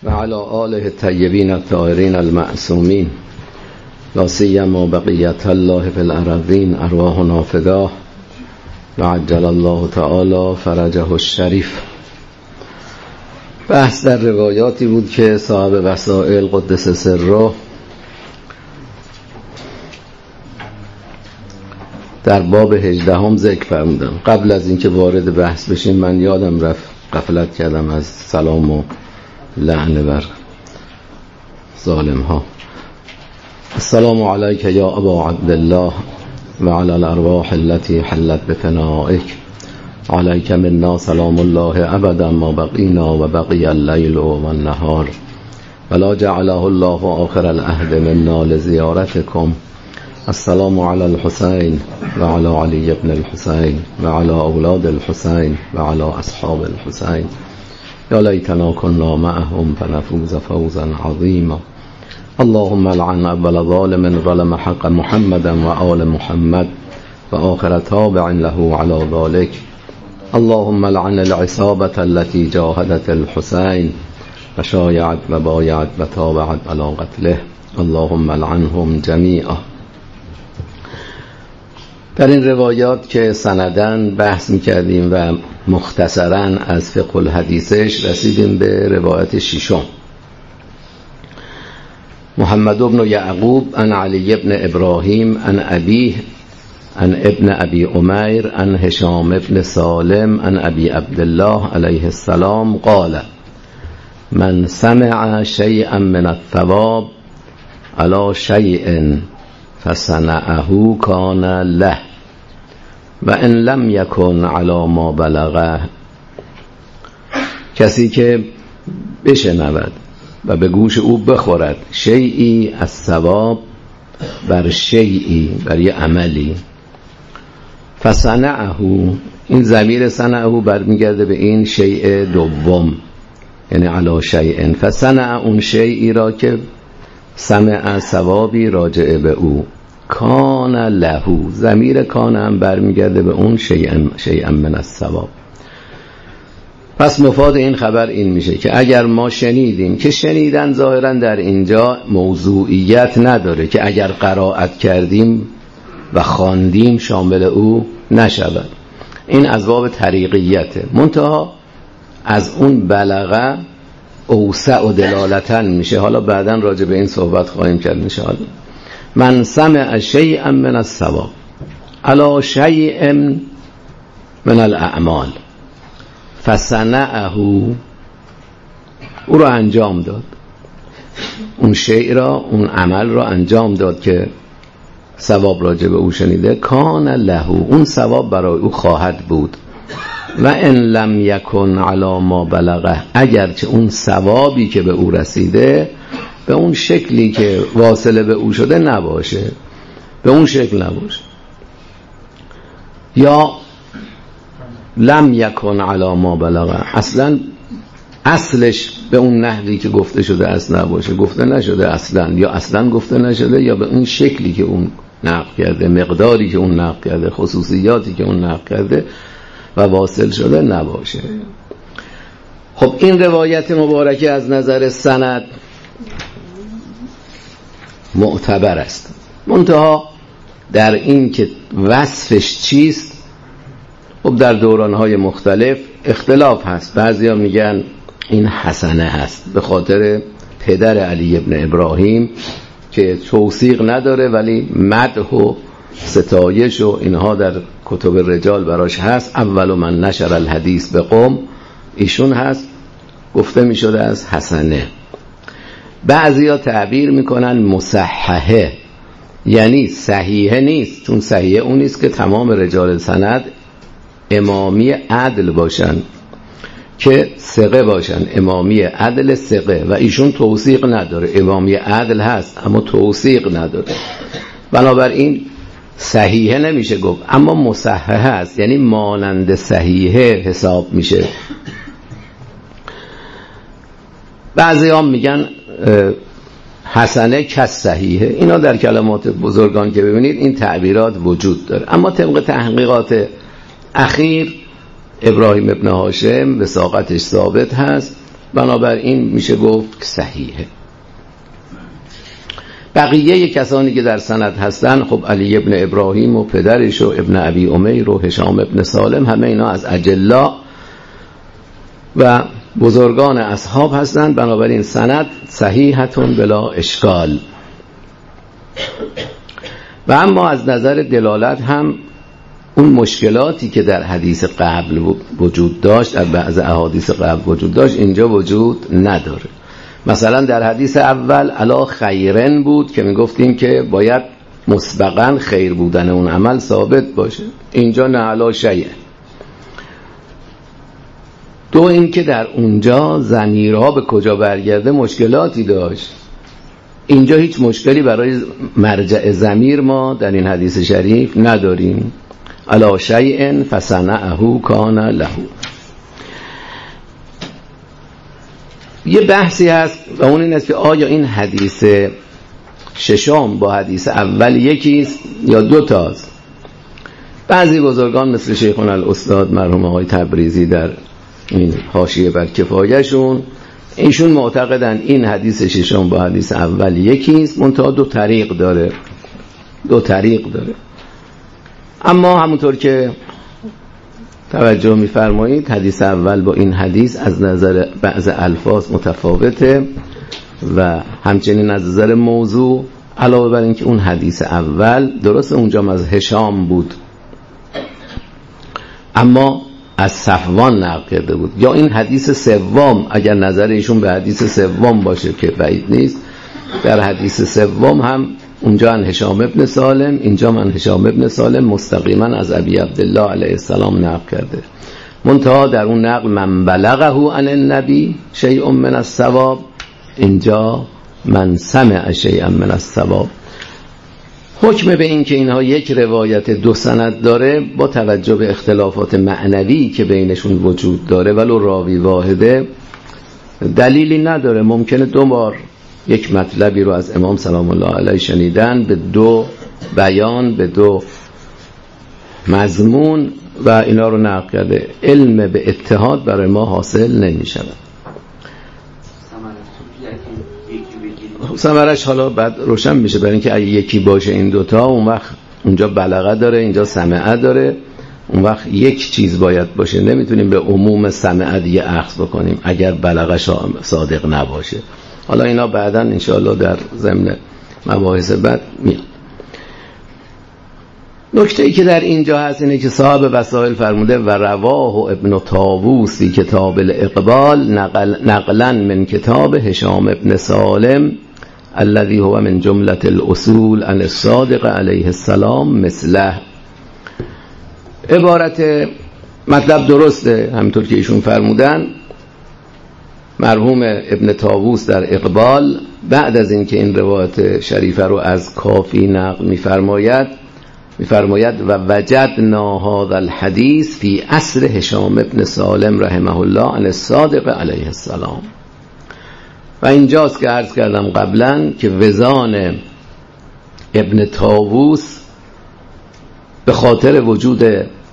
و علی آله الطیبین الطاهرین المعصومین لا سیما بقیت الله فی الارضین ارواحنا فداه و عجل الله تعالی فرجه الشریف. بحث در روایاتی بود که صاحب وسائل قدس سره در باب 18 ذکر فرمودن. قبل از اینکه وارد بحث بشیم من یادم رفت، غفلت کردم از سلام و لعنه بر ظالم ها. السلام علیک یا ابا عبدالله و علی الارواح التي حلت بفنائک، علیک منا سلام الله ابدا ما بقینا و بقی اللیل و النهار ولا جعله الله آخر العهد منا لزیارتکم. السلام علی الحسین و علی علی ابن الحسین و علی اولاد الحسین و علی اصحاب الحسین. یا لیتنا كنا معهم فنفوز فوزا عظیما. اللهم لعن اول ظالم ظلم حق محمد و آل محمد و آخر تابع له على ذلك. اللهم لعن العصابة التي جاهدت الحسين و شایعت و بایعت و تابعت على قتله. اللهم لعنهم جمیعا. در این روایات که سندن بحث میکردیم و مختصرا از فقه الحدیثش رسیدیم به روایت ششم. محمد بن یعقوب عن علی بن ابراهیم عن ابیه عن ابن ابی عمیر عن هشام بن سالم عن ابی عبدالله علیه السلام قال: من سمع شیئا من الثواب علی شیء فصنعه کان له و ان لم یکن علی ما بلغه. کسی که بشنود و به گوش او بخورد شیئی از ثواب بر شیئی، بر یه عملی، فصنعه، این ضمیر صنعه برمیگرده به این شیء دوم، یعنی علی شیء، فصنع اون شیئی را که سمع ثوابی راجع به او، کان له، ضمیر کان هم برمیگرده به اون شیئا من الثواب. پس مفاد این خبر این میشه که اگر ما شنیدیم، که شنیدن ظاهرا در اینجا موضوعیت نداره که اگر قرائت کردیم و خواندیم شامل او نشود، این از باب طریقیته، منتها از اون بلغه اوسع و دلالتن میشه. حالا بعدا راجع به این صحبت خواهیم کرد انشاءالله. من سمع شیئا من الثواب علی شیء من الاعمال فصنعه، او را انجام داد، اون شیء را، اون عمل را انجام داد که ثواب راجع به او شنیده، کان له، اون ثواب برای او خواهد بود. و ان لم یکن علی ما بلغه، اگرچه اون ثوابی که به او رسیده به اون شکلی که واصله به او شده نباشه، به اون شکل نباشه، یا لم یکن علی ما بلغه، اصلا اصلش به اون نحوی که گفته شده اصلا نباشه، گفته نشده اصلا، یا اصلا گفته نشده، یا به اون شکلی که اون نقل کرده، مقداری که اون نقل کرده، خصوصیاتی که اون نقل کرده و واصل شده نباشه. خب این روایت مبارکه از نظر سند معتبر است، منتها در این که وصفش چیست خب در دورانهای مختلف اختلاف هست. بعضیا میگن این حسنه هست به خاطر پدر علی ابن ابراهیم که توثیق نداره ولی مدح و ستایش و اینها در کتب رجال براش هست. اول من نشر الحدیث به قوم ایشون هست، گفته می شده از حسنه. بعضیا تعبیر میکنن مصححه، یعنی صحیحه نیست، چون صحیحه اون نیست که تمام رجال سند امامی عدل باشن، که ثقه باشن، امامی عدل ثقه، و ایشون توثیق نداره. امامی عدل هست اما توثیق نداره، بنابراین صحیحه نمیشه گفت، اما مصححه هست، یعنی مانند صحیحه حساب میشه. بعضی هم میگن حسنه کس صحیحه. اینا در کلمات بزرگان که ببینید این تعبیرات وجود داره، اما طبق تحقیقات اخیر ابراهیم ابن هاشم وثاقتش ثابت هست بنابراین میشه گفت صحیحه. بقیه کسانی که در سند هستن، خب علی ابن ابراهیم و پدرش و ابن ابی امیر و هشام ابن سالم، همه اینا از اجلا و بزرگان اصحاب هستند. بنابراین سند صحیحتون بلا اشکال. و اما از نظر دلالت هم اون مشکلاتی که در حدیث قبل وجود داشت، در بعض احادیث قبل وجود داشت، اینجا وجود نداره. مثلا در حدیث اول علا خیرن بود که میگفتیم که باید مسبقا خیر بودن اون عمل ثابت باشه، اینجا نه علا شیء. دو این که در اونجا ضمیرها به کجا برگرده مشکلاتی داشت، اینجا هیچ مشکلی برای مرجع ضمیر ما در این حدیث شریف نداریم. علا شیء فصنعه کان له. یه بحثی هست و اون این است که آیا این حدیث ششم با حدیث اول یکیست یا دو تاست؟ بعضی بزرگان مثل شیخنا الاستاد مرحوم آقای تبریزی در این حاشیه بر کفایه‌شون، ایشون معتقدن این حدیث ششم با حدیث اول یکیست، منتها دو طریق داره. اما همونطور که توجه می‌فرمایید حدیث اول با این حدیث از نظر بعض الفاظ متفاوته و همچنین از نظر موضوع، علاوه بر اینکه اون حدیث اول درست اونجا از هشام بود اما از صفوان نقل کرده بود، یا این حدیث سوم اگر نظر ایشون به حدیث سوم باشه که بعید نیست، در حدیث سوم هم اونجا ان هشام ابن سالم، اینجا من هشام ابن سالم مستقیما از ابی عبدالله علیه السلام نقل کرده. منتها در اون نقل من بلغه عن النبی شیء من الثواب، اینجا من سمع شیئا من الثواب. حکم به این که اینها یک روایت دو سند داره با توجه به اختلافات معنوی که بینشون وجود داره ولو راوی واحده دلیلی نداره. ممکنه دو بار یک مطلبی رو از امام سلام الله علیه شنیدن به دو بیان، به دو مضمون و اینا رو نقل کرده. علم به اتحاد برای ما حاصل نمی شود. ثمرش حالا بعد روشن میشه، برای اینکه اگه یکی باشه این دوتا، اون وقت اونجا بلغه داره اینجا سمعه داره، اون وقت یک چیز باید باشه. نمیتونیم به عموم سمعه دیگه اخذ بکنیم اگر بلغه صادق نباشه. حالا اینا بعداً انشاءالله در ضمن مباحث بعد میاد. نکته‌ای که در اینجا هست اینه که صاحب وسائل فرموده و رواه ابن طاووس فی کتاب الاقبال نقلا من کتاب هشام ابن سالم الذي هو من جملة الاصول عن الصادق علیه السلام مثله. عبارت مطلب درسته همونطور که ایشون فرمودن. مرحوم ابن طاووس در اقبال بعد از اینکه این روایت شریفه رو از کافی نقل می‌فرماید و وجدنا هذا الحدیث فی عصر هشام ابن سالم رحمه الله عن الصادق علیه السلام. و اینجاست که عرض کردم قبلا که وزان ابن طاووس به خاطر وجود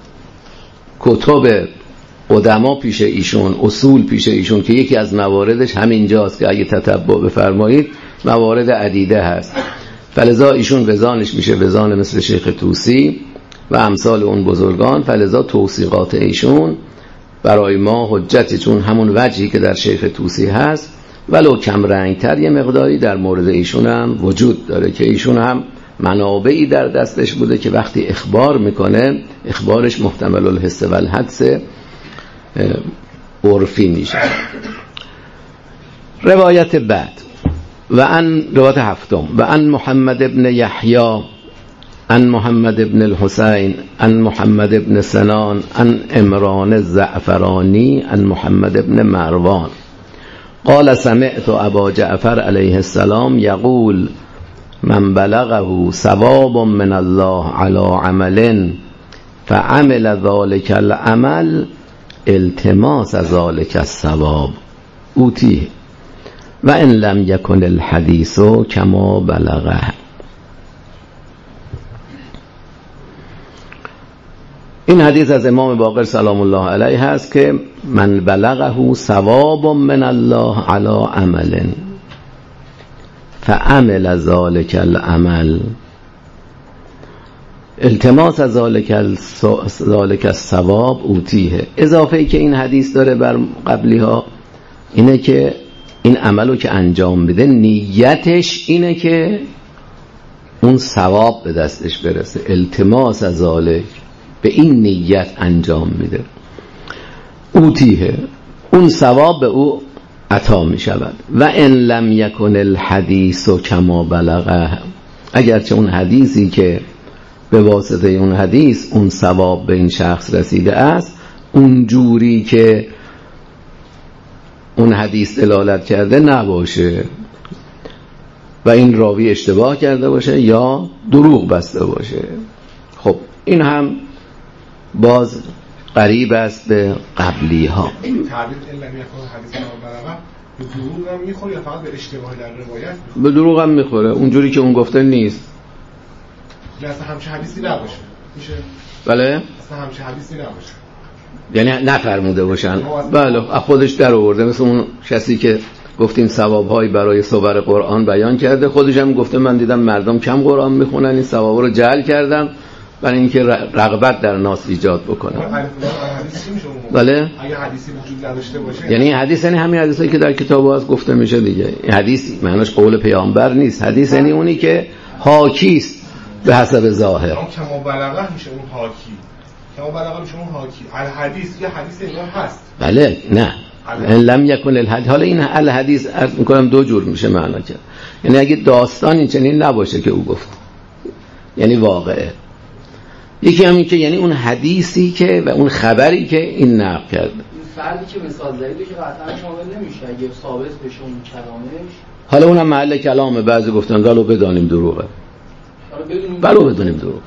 کتب قدما پیش ایشون، اصول پیش ایشون که یکی از مواردش همینجاست که اگه تتبع بفرمایید موارد عدیده هست، فلذا ایشون وزانش میشه وزان مثل شیخ طوسی و امثال اون بزرگان، فلذا توثیقات ایشون برای ما حجتی، چون همون وجهی که در شیخ طوسی هست ولو کم رنگتر یه مقداری در مورد ایشون هم وجود داره که ایشون هم منابعی در دستش بوده که وقتی اخبار میکنه اخبارش محتمل الحس و الحدس عرفی میشه. روایت بعد روایت هفتم و ان محمد ابن یحیی ان محمد ابن الحسین ان محمد ابن سنان ان عمران الزعفرانی ان محمد ابن مروان قال سمعت ابا جعفر علیه السلام یقول من بلغه ثواب من الله على عمل فعمل ذلك العمل التماس ذلك الثواب اوتیه و ان لم یکن الحدیث کما بلغه. این حدیث از امام باقر سلام الله علیه هست که من بلغه ثواب من الله علی عمل فعمل ذلك العمل التماس ذلك الثواب اوتیه. اضافه ای که این حدیث داره بر قبلی ها اینه که این عملو که انجام بده نیتش اینه که اون ثواب به دستش برسه. التماس ذلک، به این نیت انجام میده. اوتیه، اون ثواب به او عطا می شود. و ان لم یکن الحدیث کما بلغه، اگرچه اون حدیثی که به واسطه اون حدیث اون ثواب به این شخص رسیده است اون جوری که اون حدیث دلالت کرده نباشه و این راوی اشتباه کرده باشه یا دروغ بسته باشه. خب این هم باز قریب است به قبلی ها. این تعبیر علمی یکون حدیث بلغه به دروغ هم میخوره یا فقط به اشتباه در روایت میخوره؟ به دروغ هم میخوره، اونجوری که اون گفته نیست. اصلا همچه حدیثی نباشه میشه؟ بله؟ اصلا همچه حدیثی نباشه، یعنی نفرموده باشن. بله، خودش در آورده، مثل اون کسی که گفتیم ثواب‌هایی برای صور قرآن بیان کرده، خودش هم گفته من دیدم مردم کم قرآن میخونن، این ثوابا رو جعل کردم برای اینکه رغبت در ناس ایجاد بکنم. بله؟ اگه حدیثی وجود نداشته باشه، یعنی حدیث یعنی همین حدیثایی که در کتاب هست گفته میشه دیگه. حدیث معناش قول پیامبر نیست، حدیث یعنی اونی که حاکی است به حسب ظاهر. کما بلغه میشه اون حاکی، کما بلغه میشه اون حاکی. الحدیث یه حدیث انگار هست. بله، نه ان لم یکن الحدیث. حالا این الحدیث عرض میکنم دو جور میشه معنا کرد. یعنی اگه داستان این چنین نباشه که او گفت، یعنی واقعه. یکی همین که یعنی اون حدیثی که و اون خبری که این نقل کرده. این فردی که مثال زدید که قطعا شامل نمیشه اگه ثابت بشه اون کلامش. حالا اونم محل کلامه، بعضی گفتن ولو بدانیم دروغه. ولو بدونیم دروغ.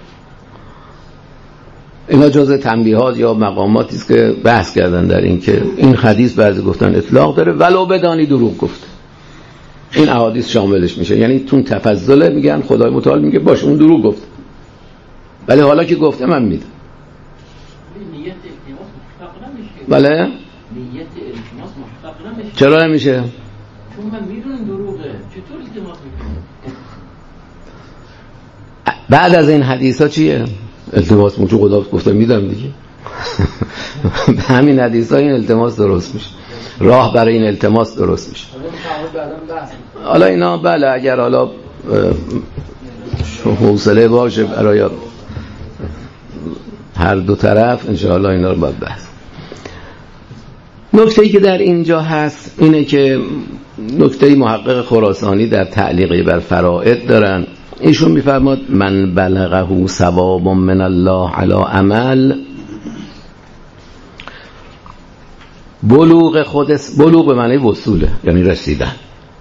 اینا جزء تنبیهات یا مقاماتی است که بحث کردن در این که این حدیث بعضی گفتن اطلاق داره ولو بدانی دروغ گفته. این احادیث شاملش میشه. یعنی تون تفضل میگن خدای متعال میگه باشه اون دروغ گفت. ولی حالا که گفته من میدم. نیت التماس محقق نمیشه. بله؟ نیت التماس محقق نمیشه. چرا نمیشه؟ چون من میدونم دروغه. چطور التماس میکنم؟ بعد از این حدیث ها چیه؟ التماس موجود خدا گفته میدم دیگه. به همین حدیث ها این التماس درست میشه، راه برای این التماس درست میشه. حالا اینا بله اگر حالا حوصله باشه برای هر دو طرف انشاءالله اینا رو باید بحث. نکته‌ای که در اینجا هست اینه که نکته محقق خراسانی در تعلیقی بر فرائد دارن. ایشون میفرماد من بلغه ثواب من الله علی عمل، بلوغ به معنی وصوله، یعنی رسیدن.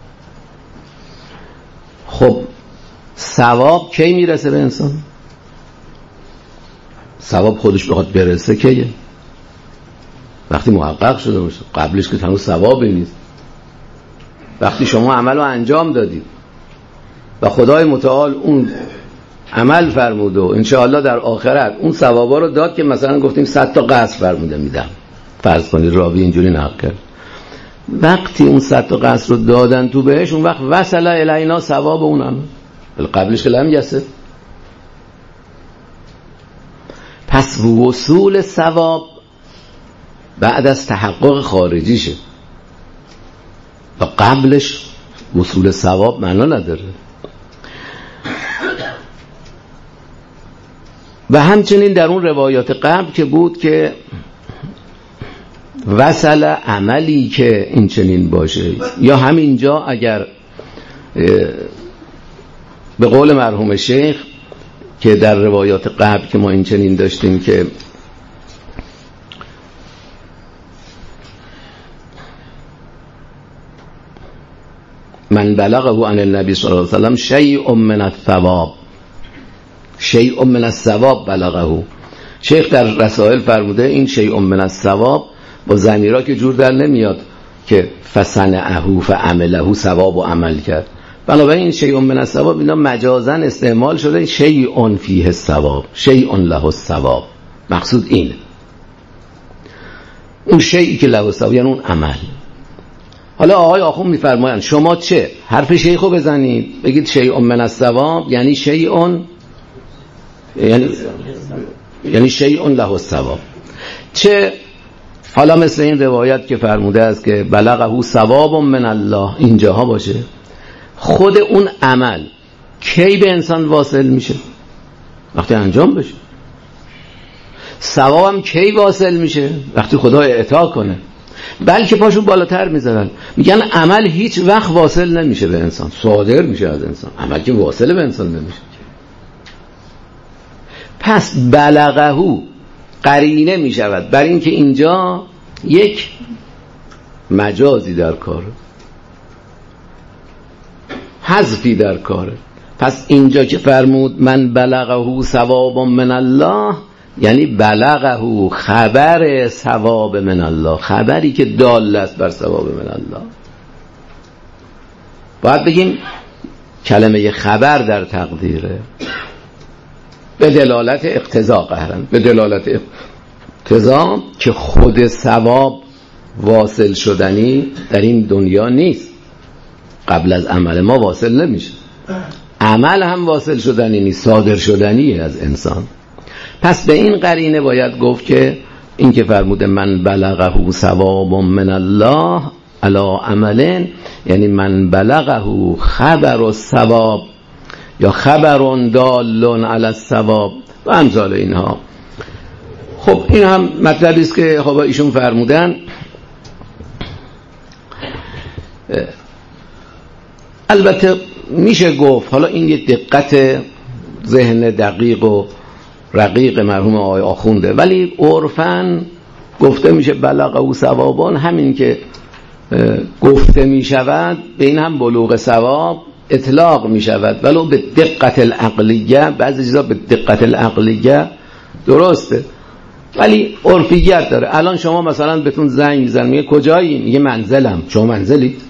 خب ثواب کی میرسه به انسان؟ ثواب خودش بخواد برسه کیه؟ وقتی محقق شده باشه. قبلش که هنوز ثوابی نیست. وقتی شما عمل رو انجام دادید و خدای متعال اون عمل فرمود و انشاءالله در آخرت اون ثوابا رو داد که مثلا گفتیم 100 تا قصر فرموده میدم، فرض کنید راوی اینجوری نقل کرد. وقتی اون 100 تا قصر رو دادن تو بهش، اون وقت وصل الینا ثواب اونم، ولی قبلش که لم یسه. پس وصول ثواب بعد از تحقق خارجیشه و قبلش وصول ثواب معنا نداره. و همچنین در اون روایات قبل که بود که وصل عملی که این چنین باشه، یا همینجا اگر به قول مرحوم شیخ که در روایات قبل که ما این چنین داشتیم که من بلغه عن النبی صلی الله علیه وسلم شیء من الثواب، شیء من الثواب بلغه. شیخ در رسائل فرموده این شیء من الثواب با ضمیرا که جور در نمیاد که فصنعه فعمله ثواب و عمل کرد. بنابراین این شیء من الثواب اینا مجازن استعمال شده، شیء فیه الثواب، شیء له الثواب، مقصود اینه. اون شیئی که له الثواب یعنی اون عمل. حالا آقای آخوند میفرمایند شما چه حرف شیخو بزنید بگید شیء من الثواب یعنی شیء یعنی شیء له الثواب، چه حالا مثل این روایت که فرموده است که بلغه ثواب من الله اینجاها باشه، خود اون عمل کی به انسان واصل میشه؟ وقتی انجام بشه. ثواب هم کی واصل میشه؟ وقتی خدا اعطا کنه. بلکه پاشون بالاتر میذارن میگن عمل هیچ وقت واصل نمیشه به انسان، صادر میشه از انسان، عمل که واصل به انسان نمیشه. پس بلغه قرینه میشود بر این که اینجا یک مجازی در کاره، حذفی در کاره. پس اینجا که فرمود من بلغه ثواب من الله یعنی بلغه خبر ثواب من الله، خبری که دال است بر ثواب من الله. باید بگیم کلمه خبر در تقدیره به دلالت اقتضا، قهرن به دلالت اقتضا که خود ثواب واصل شدنی در این دنیا نیست، قبل از عمل ما واصل نمیشه، عمل هم واصل شدنی نیست، صادر شدنیه از انسان. پس به این قرینه باید گفت که این که فرموده من بلغه ثواب من الله علی عملن یعنی من بلغه خبر الثواب یا خبر دال علی الثواب و امثال اینها. خب این هم مطلبی است که خب ایشون فرمودن. البته میشه گفت حالا این یه دقت ذهن دقیق و رقیق مرحوم آقای آخونده، ولی عرفاً گفته میشه بلغه ثوابان، همین که گفته میشود به این هم بلوغ ثواب اطلاق میشود، ولو به دقت العقلیه، بعضی چیزا به دقت العقلیه درسته ولی عرفیت داره. الان شما مثلا بهتون زنگ میزنه میگه کجایی؟ میگه منزلم. شما منزلید؟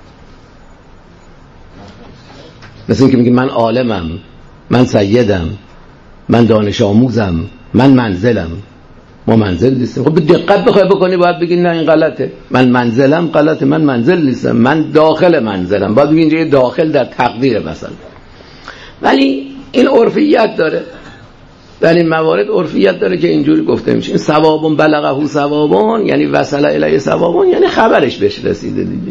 مثل این که میگه من عالمم، من سیدم، من دانش آموزم، من منزلم. ما منزل نیستیم. خب به دقت بخوای بکنی باید بگی نه این غلطه، من منزلم غلطه، من منزل نیستم، من داخل منزلم. باید بگی اینجا داخل در تقدیر مثلا. ولی این عرفیت داره، در این موارد عرفیت داره که اینجوری گفته میشه. این ثوابون بلغه ثوابون یعنی وصل الیه ثوابون یعنی خبرش بهش رسیده دیگه.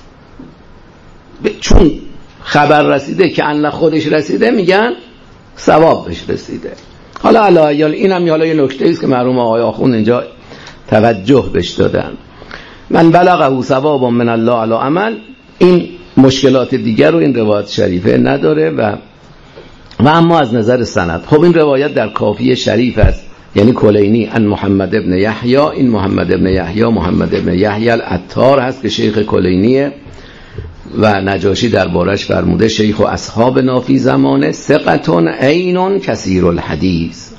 چون خبر رسیده که ان خودش رسیده میگن ثواب بهش رسیده. حالا علایال اینم حالا یه نکته است که مرحوم آقای آخوند اینجا توجه بهش دادن. من بلغه ثواب من الله علی عمل، این مشکلات دیگر رو این روایت شریفه نداره و اما از نظر سند خب این روایت در کافی شریف است، یعنی کلینی ان محمد ابن یحیی، این محمد ابن یحیی محمد ابن یحیی العطار هست که شیخ کلینیه و نجاشی دربارش فرموده شیخ و اصحاب نافی زمانه ثقتون عینون کثیر الحدیث.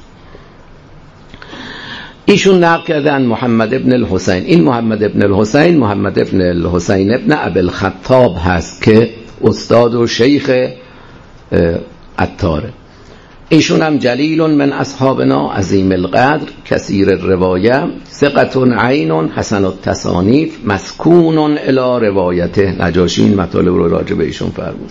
ایشون نقل کردن محمد ابن الحسین، این محمد ابن الحسین محمد ابن الحسین ابن ابی الخطاب هست که استاد و شیخ عطاره. ایشون هم جلیل من اصحابنا عظیم القدر کثیر الروایه ثقتون عینون حسن التصانیف مسکونون الی روایته. نجاشی این مطالب رو راجع به ایشون فرمود.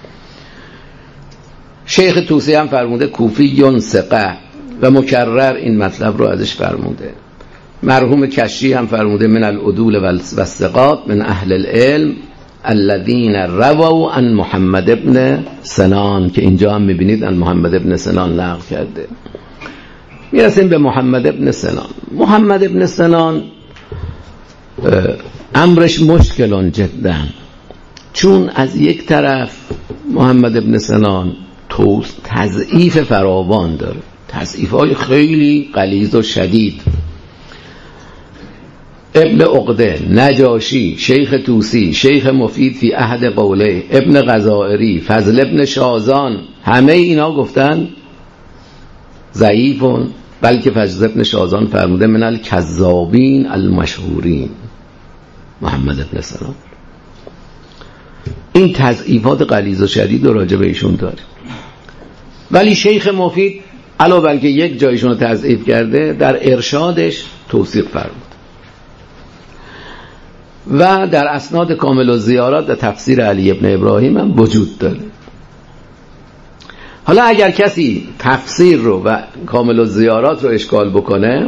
شیخ طوسی هم فرموده کوفیون ثقه و مکرر این مطلب رو ازش فرموده. مرحوم کشی هم فرموده من العدول و الثقات من اهل العلم الذين رووا عن محمد ابن سنان که اینجا هم میبینید عن محمد ابن سنان نقل کرده. میرسیم به محمد ابن سنان. محمد ابن سنان امرش مشکلان جدا، چون از یک طرف محمد ابن سنان تضعیف فراوان داره، تضعیف‌های خیلی غلیظ و شدید. ابن عقده، نجاشی، شیخ طوسی، شیخ مفید فی عهد قوله، ابن غزائری، فضل ابن شازان، همه اینا گفتن ضعیفون، بلکه فضل ابن شازان فرموده من الکذابین المشهورین. محمد ابن سلام این تضعیفات غلیظ و شدید رو راجع به ایشون داره. ولی شیخ مفید علاوه بر که یک جایشون رو تضعیف کرده، در ارشادش توثیق فرمود و در اسناد کامل الزیارات و تفسیر علی ابن ابراهیم هم وجود داره. حالا اگر کسی تفسیر رو و کامل الزیارات رو اشکال بکنه،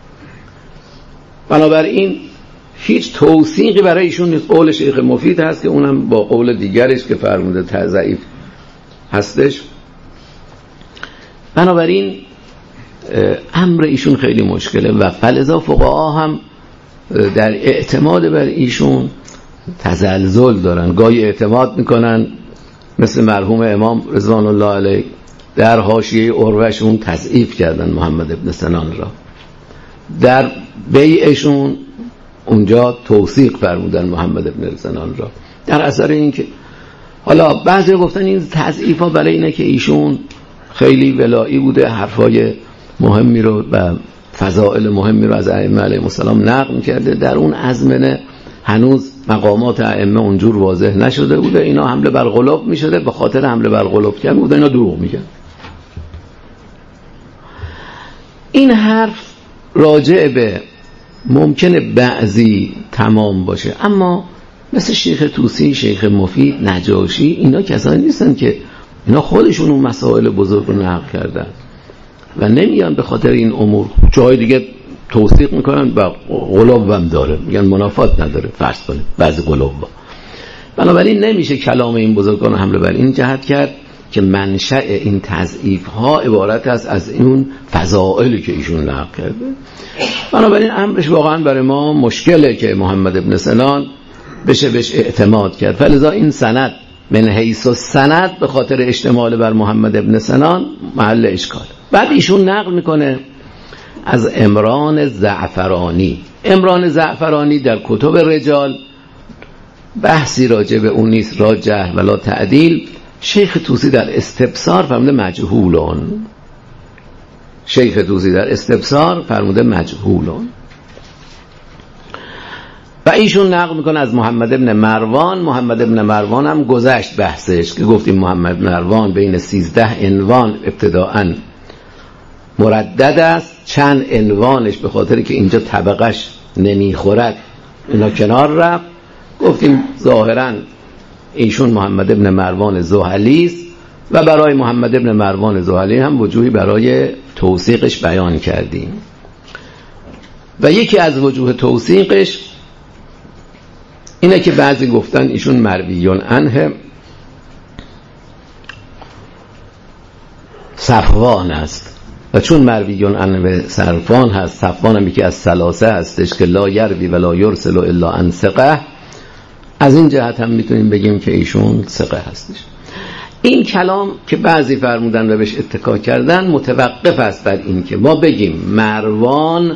بنابراین هیچ توثیقی برای ایشون نیست. قول شیخ مفید هست که اونم با قول دیگرش که فرموده ضعیف هستش. بنابراین امر ایشون خیلی مشکله و فلذا فقها هم در اعتماد بر ایشون تزلزل دارن. گاهی اعتماد میکنن، مثل مرحوم امام رضوان الله علیه در حاشیه عروه‌شون تضعیف کردن محمد ابن سنان را، در بیعشون اونجا توثیق فرمودن محمد ابن سنان را، در اثر اینکه حالا بعضی گفتن این تضعیف ها برای اینه که ایشون خیلی ولایی بوده، حرفای مهمی رو و فضائل مهمی رو از ائمه علیهم السلام نقل می‌کرده، در اون ازمنه هنوز مقامات ائمه اونجور واضح نشده بوده، اینا حمله بر قلوب می‌شده، به خاطر حمله بر قلوب کردن بوده اینا دروغ میگن. این حرف راجع به ممکنه بعضی تمام باشه، اما مثل شیخ طوسی، شیخ مفید، نجاشی، اینا کسانی نیستن که اینا خودشون اون مسائل بزرگ رو نقل کردن و نمیان به خاطر این امور جای دیگه توثیق میکنن و قلوب هم داره، میگن منافات نداره فرض کنید بعضی قلوب با. بنابراین نمیشه کلام این بزرگان حمله بر این جهت کرد که منشأ این تضعیف ها عبارت است از اون فضائلی که ایشون نقل کرده. بنابراین امرش واقعا برای ما مشکله که محمد ابن سنان بشه بهش اعتماد کرد. فلذا این سند من حیث السند به خاطر اشتمال بر محمد ابن سنان محل اشکال. بعد ایشون نقل میکنه از عمران زعفرانی. عمران زعفرانی در کتب رجال بحثی راجع به اون نیست، راجح ولا تعدیل. شیخ طوسی در استبصار فرموده مجهولون. شیخ طوسی در استبصار فرموده مجهولون. و ایشون نقل میکنه از محمد ابن مروان. محمد ابن مروان هم گذشت بحثش که گفتیم محمد ابن مروان بین 13 عنوان ابتداءً مردد است، چند عنوانش به خاطر که اینجا طبقش نمیخورد اینا کنار رفت. گفتیم ظاهراً ایشون محمد ابن مروان زحلی است و برای محمد ابن مروان زحلی هم وجوهی برای توثیقش بیان کردیم و یکی از وجوه توثیقش اینه که بعضی گفتن ایشون مرویون عنه صفوان است و چون مرویون عنه صفوان هست، صفوان هم یکی از ثلاثه هستش که لا یروی ولا یرسل الا عن ثقه، از این جهت هم میتونیم بگیم که ایشون ثقه هستش. این کلام که بعضی فرمودن و بهش اتکا کردن متوقف است بر این که ما بگیم مروان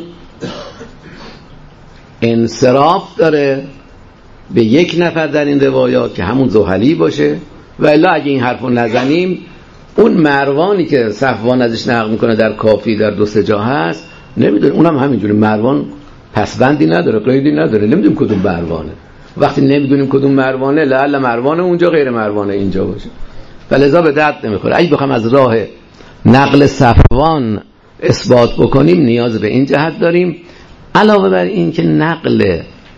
انصراف داره به یک نفر در این روایات که همون زحلی باشه، و الا اگه این حرفو نزنیم اون مروانی که صفوان ازش نقل میکنه در کافی در دو سه جا هست نمیدونیم، اونم همینجوری مروان پسبندی نداره، قیدی نداره، نمیدونیم کدوم مروانه. وقتی نمیدونیم کدوم مروانه لعل مروانه اونجا غیر مروانه اینجا باشه، فلذا به درد نمیخوره. اگه بخوام از راه نقل صفوان اثبات بکنیم نیاز به این جهت داریم. علاوه بر این که نقل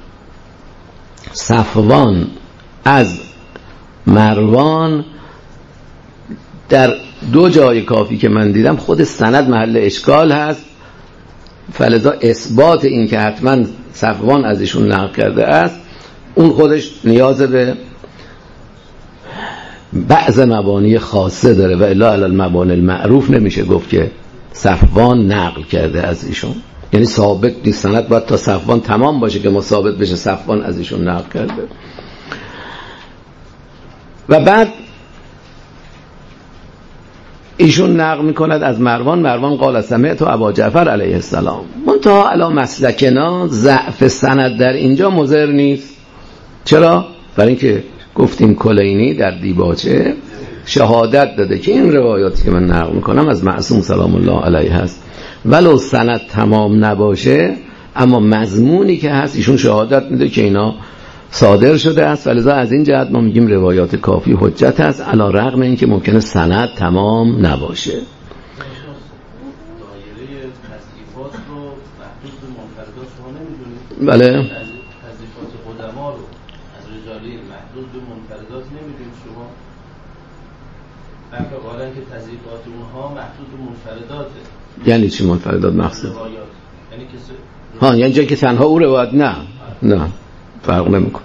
صفوان از مروان در دو جای کافی که من دیدم خود سند محل اشکال هست، فلذا اثبات این که حتما صفوان از ایشون نقل کرده است اون خودش نیاز به بعض مبانی خاصه داره و الا علی المبانی المعروف نمیشه گفت که صفوان نقل کرده از ایشون، یعنی ثابت نیست. سند باید تا صفوان تمام باشه که ما ثابت بشه صفوان از ایشون نقل کرده. و بعد ایشون نقل میکند از مروان قال سمعت ابا جعفر علیه السلام. منتها علی مسلکنا ضعف سند در اینجا مضر نیست. چرا؟ برای اینکه گفتیم کلینی در دیباچه شهادت داده که این روایاتی که من نقل میکنم از معصوم سلام الله علیه هست، ولو سند تمام نباشه اما مضمونی که هست ایشون شهادت میده که اینا صادر شده است، ولذا از این جهت ما میگیم روایات کافی حجت است علی رغم اینکه ممکنه سند تمام نباشه. بله تضعیفات قدما رو از رجالی محدود به منفردات نمیدیم شما بلکه قائلن که تضعیفات اونها محدود به منفرداته. یعنی چی منفردات مقصود؟ یعنی کسی یعنی جایی که تنها او روایت نه فرق نمیکنه.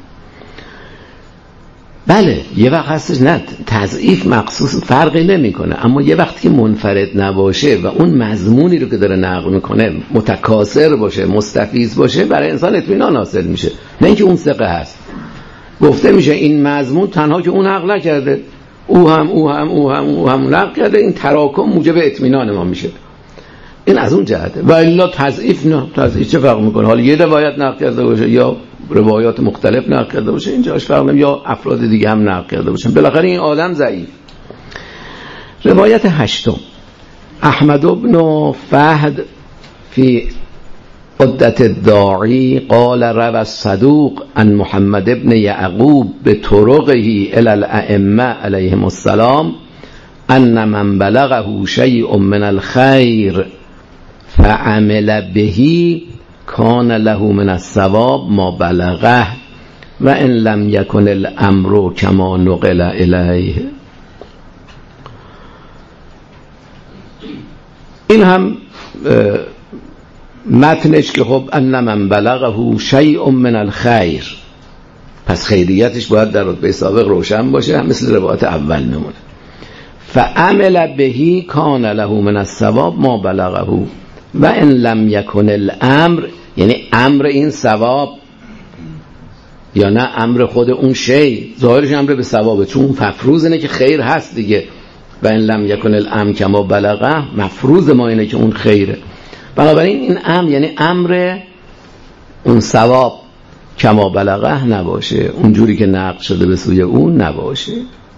بله یه وقت هستش نه تضعیف مخصوص فرقی نمیکنه، اما یه وقتی که منفرد نباشه و اون مضمونی رو که داره نقل میکنه متکاسر باشه، مستفیض باشه، برای انسان اطمینان حاصل میشه. نه اینکه اون ثقه هست، گفته میشه این مضمون تنها که اون نقل نکرده، او هم نقل کرده، این تراکم موجب اطمینان ما میشه. این از اون جهته. و الا تضعیف نه، تضعیف چه فرق میکنه؟ حالا یه روایت نقل کرده باشه یا روایات مختلف نقل کرده باشه، اینجاش فرق نمیکنه، یا افراد دیگه هم نقل کرده باشن، بالاخره این آدم ضعیف. روایت 8 احمد بن فهد فی عدت الداعی قال روى الصدوق عن محمد بن یعقوب بطرقه الى الائمه علیهم السلام ان من بلغه شیء من الخیر فعمل به کان له من الثواب ما بلغه و ان لم یکن الامر کما نقل الیه. این هم متنش که خب ان من بلغه شیء من الخیر، پس خیریتش باید در رتبه سابق روشن باشه، مثل روایت اول نمونه. فعمل بهی کان له من الثواب ما بلغه و ان لم یکن الامر، یعنی امر این ثواب یا نه امر خود اون شی، ظاهرش امر به ثوابه، چون مفروض اینه که خیر هست دیگه. و ان لم یکن الامر کما بلغه، مفروض ما اینه که اون خیره. بنابراین این امر یعنی امر اون ثواب کما بلغه نباشه، اونجوری که نقل شده به سوی اون نباشه.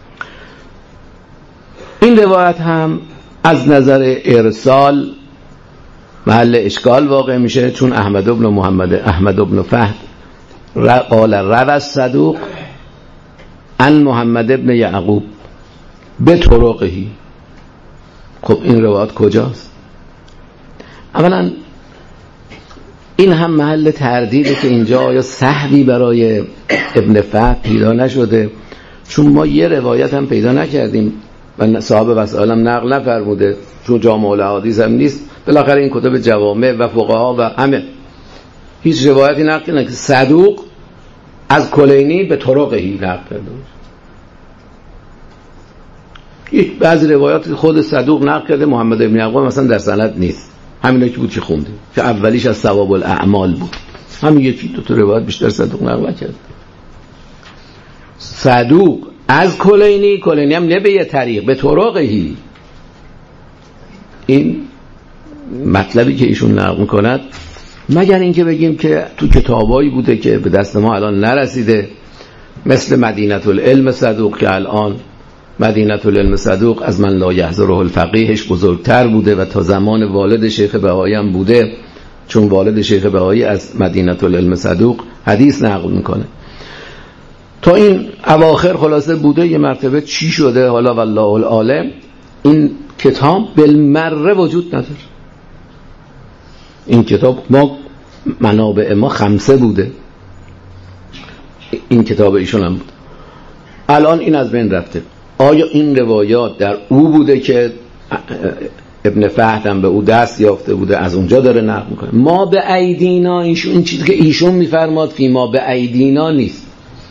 این روایت هم از نظر ارسال محل اشکال واقع میشه، چون احمد بن فهد قال روى الصدوق عن محمد بن یعقوب به طرقه. خب این روایت کجاست؟ اولا این هم محل تردیده که اینجا آیا سهوی برای ابن فهد پیدا نشده، چون ما یه روایت هم پیدا نکردیم و صاحب وسائل هم نقل نفرموده، چون جامع الاحادیث هم نیست. بالاخره این کتب جوامع و فقها و همه هیچ روایتی نقل نکرده که صدوق از کلینی به طرقهی نقل کرده. یک بعضی روایات خود صدوق نقل کرده محمد بن یعقوب مثلا در سند نیست، همین که بود که خوندیم که اولیش از ثواب الاعمال بود، همین یکی دو تا روایت بیشتر صدوق نقل کرد. صدوق از کلینی هم نه به یه طریق، به طرقهی. این مطلبی که ایشون نقل میکند، مگر اینکه بگیم که تو کتابایی بوده که به دست ما الان نرسیده، مثل مدینه العلم صدوق که الان مدینه العلم صدوق از من لا یحضره الفقیهش بزرگتر بوده و تا زمان والد شیخ بهایی هم بوده، چون والد شیخ بهایی از مدینه العلم صدوق حدیث نقل میکنه. تا این اواخر خلاصه بوده، یه مرتبه چی شده حالا والله العالم، این کتاب بالمره وجود نداره. این کتاب ما منابع ما 5 بوده، این کتاب ایشون هم بود، الان این از بین رفته. آیا این روایات در او بوده که ابن فهد هم به او دست یافته بوده، از اونجا داره نقل میکنه؟ ما به ایدینا، این چیزی که ایشون میفرماد فی ما به ایدینا نیست،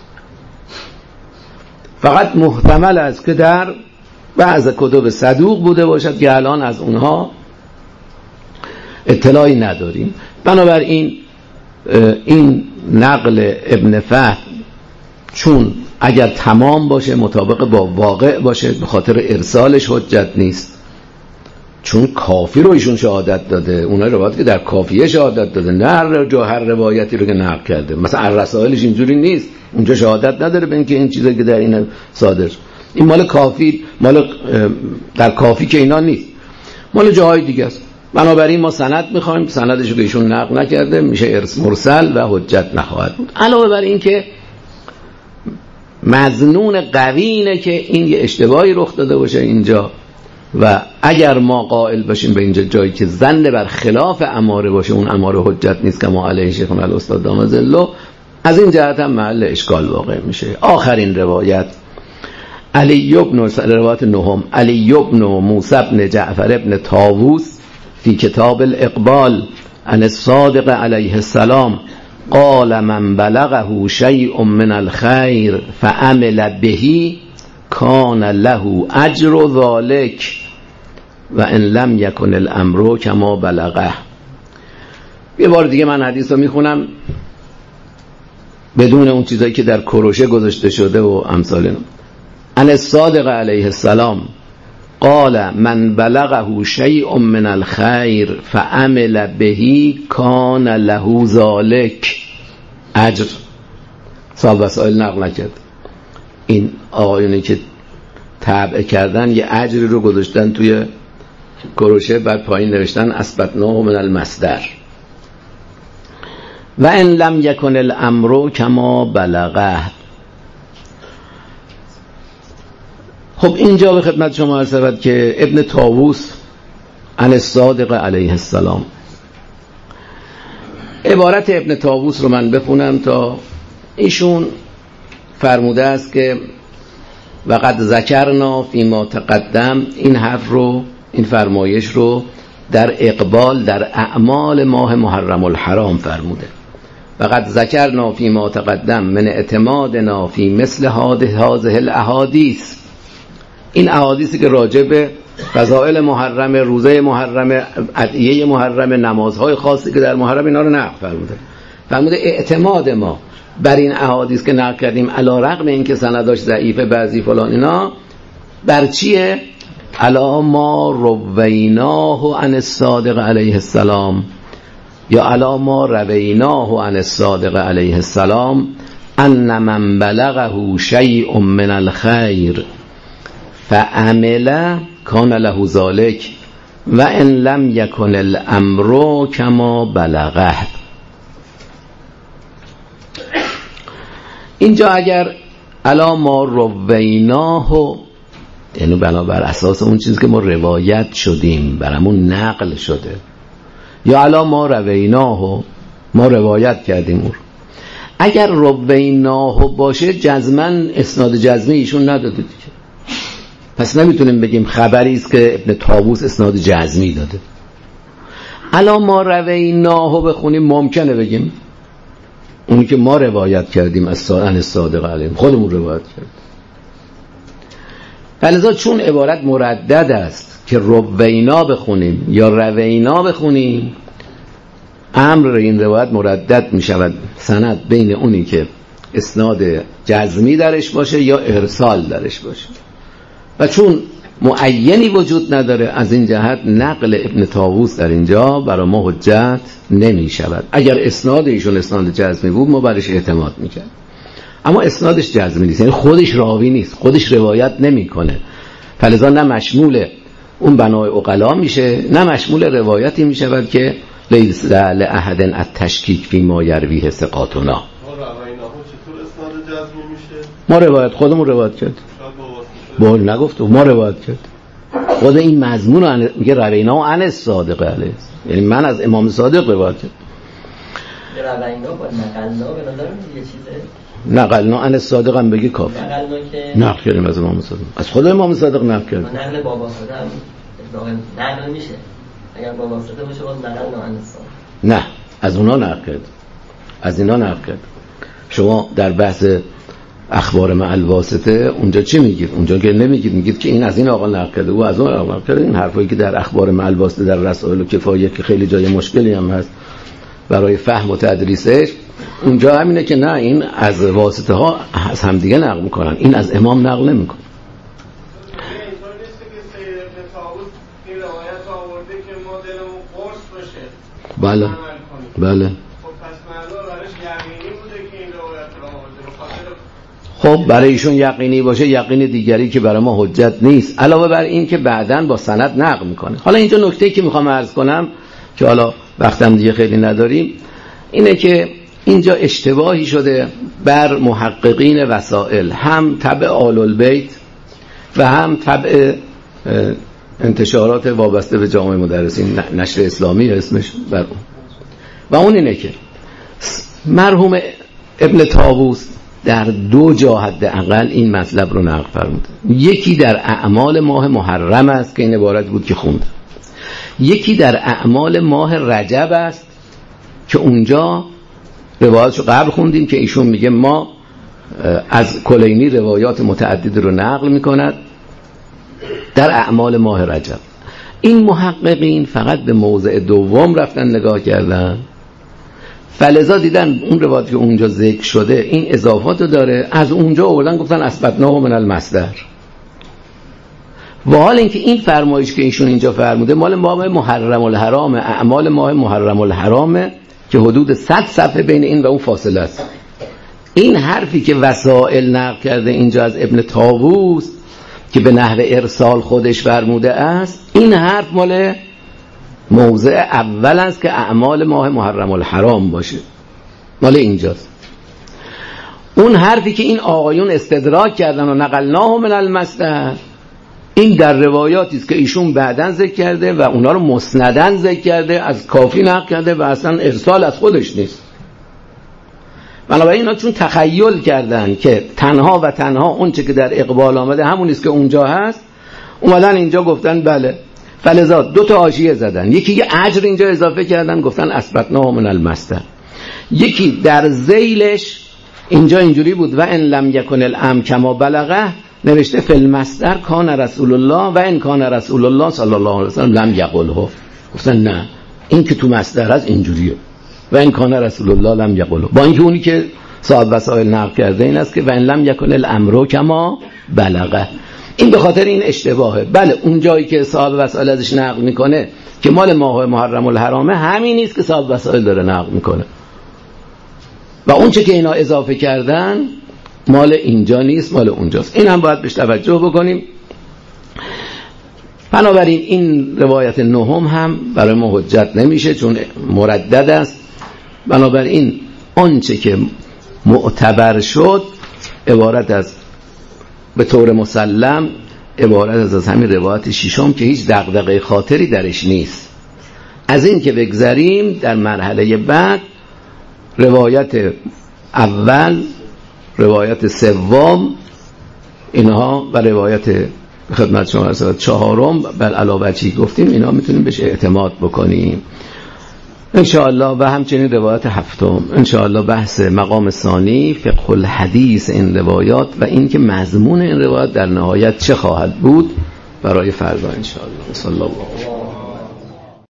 فقط محتمل است که در بعض کتب صدوق بوده باشد که الان از اونها اطلاعی نداریم. بنابراین این نقل ابن فهد چون اگر تمام باشه مطابق با واقع باشه، به خاطر ارسالش حجت نیست، چون کافی رو ایشون شهادت داده، اونها روایت که در کافیه شهادت داده، نه هر روایتی رو که نقل کرده. مثلا الرسائلش اینجوری نیست، اونجا شهادت نداره به اینکه این چیزی که در این صادر، این مال کافی، مال در کافی که اینا نیست، مال جاهای دیگه است. بنابراین ما سند میخوایم، سندش رو که ایشون نقل نکرده میشه مرسل و حجت نخواهد بود. علاوه بر این که مظنون قوی اینه که این یه اشتباهی رخ داده باشه اینجا و اگر ما قائل باشیم به اینجا جایی که ظن بر خلاف اماره باشه، اون اماره حجت نیست که ما علیه شیخنا الاستاد دامه ظله، از این جهت هم محل اشکال واقع میشه. آخرین روایت علی ابن روایت نهم علی ابن موسی ابن جعفر ابن طاووس فی کتاب الاقبال عن الصادق علیه السلام قال من بلغه شیء من الخیر فعمل به کان له اجر ذلك و ان لم یکن الامر کما بلغه. یه بار دیگه من حدیث رو میخونم بدون اون چیزایی که در کروشه گذاشته شده و امثال اینا. عن الصادق علیه السلام قال من بلغه شیء من الخیر فعمل به کان له ذلك اجر. صاحب وسائل نقل نکرد. این آقایونی که تابع کردن یه اجری رو گذاشتن توی کروشه، بعد پایین نوشتن اثبتناه من المصدر و ان لم یکن الامر کما بلغه. خب اینجا به خدمت شما عرض شود که ابن طاووس عن الصادق علیه السلام، عبارت ابن طاووس رو من بخونم تا ایشون فرموده است که وقد ذکرنا فیما تقدم، این حرف رو، این فرمایش رو در اقبال در اعمال ماه محرم الحرام فرموده. وقد ذکرنا فیما تقدم من اعتمادنا فی مثل هذه الاحادیث، این احادیثی که راجع به فضائل محرم، روزه محرم، ادعیه محرم، نمازهای خاصی که در محرم، اینا رو نقل فرموده اعتماد ما بر این احادیث که نقل کردیم علی رغم اینکه سنداش ضعیفه بعضی فلان اینا، بر چیه؟ علی ما رویناه عن الصادق علیه السلام یا علی ما رویناه عن الصادق علیه السلام ان من بلغه شیء من الخیر فعمل کان له ذلك و ان لم یکن الامر کما بلغه. اینجا اگر علا ما رویناه، یعنی بنابر اساس اون چیزی که ما روایت شدیم برامون نقل شده، یا علا ما رویناه، ما روایت کردیم اون، اگر رویناه باشه جزمن اسناد جزمی ایشون نداده دیگه، پس نمیتونیم بگیم خبری است که ابن طاووس اسناد جزمی داده. علا ما رویناه بخونیم ممکنه بگیم اونی که ما روایت کردیم از صادق علیه خودمون روایت کردیم. لذا چون عبارت مردد است که روینا بخونیم یا روینا بخونیم، امر این روایت مردد می شود سند بین اونی که اسناد جزمی درش باشه یا ارسال درش باشه، و چون معینی وجود نداره از این جهت نقل ابن طاووس در اینجا برای ما حجت نمی شود. اگر اسناد ایشون اسناد جزمی بود ما برش اعتماد میکرد، اما اسنادش جزمی نیست، یعنی خودش راوی نیست، خودش روایت نمیکنه، فلذا نه مشمول اون بنای عقلا میشه نه مشمول روایتی میشود که لیس لأحد التشکیک فی ما یرویه ثقاتنا. ما روایت خودمون روایت کرد، بول نگفت ما روایت کرد، خود این مضمون رو میگه روینا عن الصادق علیه، یعنی من از امام صادق روایت کردم. روینا با نقلنا به نظر یه چیزه، نقلنا عن الصادق هم بگی کافی، نقلنا که نقل کردیم از امام صادق، از خود امام صادق نقل کردیم. نقل بابا صادق هم نقل میشه، اگر بابا صادق باشه باز نقلنا عن الصادق، نه از اونا نقل کرد، از اینا نقل کرد. شما در بحث اخبار مع الواسطه اونجا چی میگید؟ اونجا که نمیگید، میگید که این از این آقا نقل کرده و از اون آقا نقل کرده. این حرفایی که در اخبار مع الواسطه در رسائل و کفایه که خیلی جای مشکلی هم هست برای فهم و تدریسش، اونجا همینه که نه این از واسطه ها از همدیگه نقل میکنن، این از امام نقل نمیکنه. بله بله. خب برای ایشون یقینی باشه، یقین دیگری که برای ما حجت نیست، علاوه بر این که بعداً با سند نقل میکنه. حالا اینجا نکته‌ای که میخوام عرض کنم که حالا وقتم دیگه خیلی نداریم، اینه که اینجا اشتباهی شده بر محققین وسائل، هم تبع آل البیت و هم تبع انتشارات وابسته به جامعه مدرسین، نشر اسلامی اسمش بر اون. و اون اینه که مرحوم ابن طاووس در 2 جا حداقل این مطلب رو نقل فرمود. یکی در اعمال ماه محرم است که این عبارت بود که خوند، یکی در اعمال ماه رجب است که اونجا روایاتشو قبل خوندیم که ایشون میگه ما از کلینی روایات متعدد رو نقل میکند در اعمال ماه رجب. این محققین فقط به موضع دوم رفتن نگاه کردن، فلذا دیدن اون روایت که اونجا ذکر شده این اضافات رو داره، از اونجا آوردن گفتن اثبتناه من المصدر. و حال اینکه این فرمایش که ایشون اینجا فرموده مال ماه محرم الحرام، اعمال ماه محرم الحرامه که حدود 100 صفحه بین این و اون فاصله است. این حرفی که وسائل نقل کرده اینجا از ابن طاووس که به نحو ارسال خودش فرموده است، این حرف مال موضع اول است که اعمال ماه محرم الحرام باشه، مال اینجاست. اون حرفی که این آقایون استدراک کردن و نقلناه من المصدر، این در روایاتی است که ایشون بعداً ذکر کرده و اونا رو مسنداً ذکر کرده، از کافی نقل کرده و اصلا ارسال از خودش نیست. بنابراین اینا چون تخیل کردن که تنها و تنها اون چه که در اقبال آمده همون است که اونجا هست، اومدن اینجا گفتن بله، فلذا 2 تا حاشیه زدن، یکی یه اجر اینجا اضافه کردن گفتن اثبتناه من المصدر، یکی در ذیلش اینجا اینجوری بود و ان لم یکن الامر کما بلغه نوشته فی المصدر کان رسول الله و ان کان رسول الله صلی الله علیه و سلم لم یقله. گفتن نه، این که تو مصدر هست اینجوریه و ان کان رسول الله لم یقله، با اینکه اونی که صاحب وسائل نقل کرده این است که و ان لم یکن الامر کما بلغه. این به خاطر این اشتباهه. بله اون جایی که صاحب وسائل ازش نقل میکنه که مال ماه محرم الحرامه، همین نیست که صاحب وسائل داره نقل میکنه و اون چه که اینا اضافه کردن مال اینجا نیست، مال اونجاست. این هم باید بهش توجه بکنیم. بنابراین این روایت نهم هم برای ما حجت نمیشه چون مردد است. بنابراین آنچه که معتبر شد عبارت از به طور مسلم عبارت از همین روایت ششم که هیچ دغدغه خاطری درش نیست. از این که بگذریم در مرحله بعد روایت اول، روایت سوم اینها و روایت خدمت شما رسالت چهارم بر علاوه چی گفتیم اینا میتونیم بهش اعتماد بکنیم انشاءالله. و همچنین روایت هفتم انشاءالله بحث مقام ثانی فقه الحدیث این روایات و این که مضمون این روایات در نهایت چه خواهد بود برای فردا انشاءالله. صلی الله علیه و